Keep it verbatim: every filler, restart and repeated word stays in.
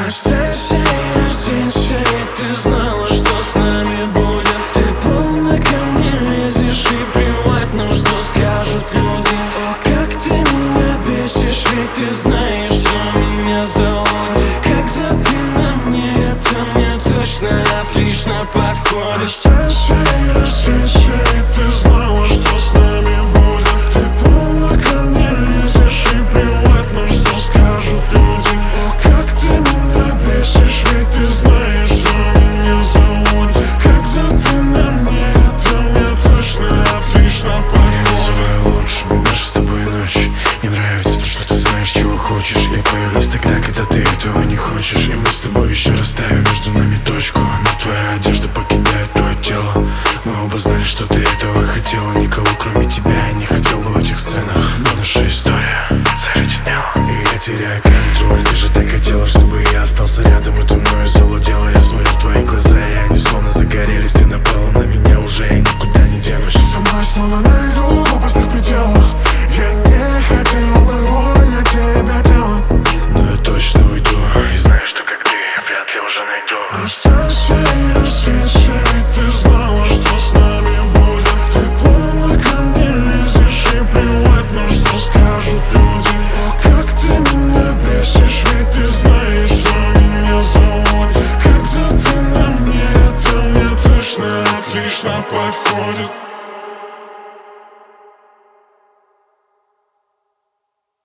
Останься и разденься, ведь ты знала, что с нами будет. Ты полно ко мне лезешь, и плевать, ну что скажут люди. О, как ты меня бесишь, ведь ты знаешь, что меня заводит. Когда ты на мне, это мне точно отлично подходит. Останься и разденься, ведь ты знала, что с нами будет. Ты полно ко мне лезешь, и плевать, ну что скажут люди. О, как ты меня бесишь, ведь ты знаешь, что меня заводит. Когда ты на мне, это мне точно отлично подходит. Я называю лучшими наши с тобой ночи. Не нравится то, что ты знаешь, чего хочешь. Я появлюсь тогда, когда ты этого не хочешь. И мы с тобой еще расставим между нами точку. Но твоя одежда покидает твое тело. Мы оба знали, что ты этого хотела. Никого кроме тебя я не хотел бы в этих сценах. Но наша история заледенела, и я теряю контроль. Ты же так хотела, чтобы я остался рядом, и ты мною завладела. Я смотрю в твои глаза, и они словно загорелись. Ты напала на меня уже, я никуда не денусь. Со мной словно на льду, в опасных пределах. Я не хотел бы больно тебя делать, но я точно уйду, и знаю, что как ты, вряд ли уже найду. Останься и разденься, ведь ты знала, что с нами будет. Ты полно ко мне лезешь, и плевать, ну что скажут люди. О,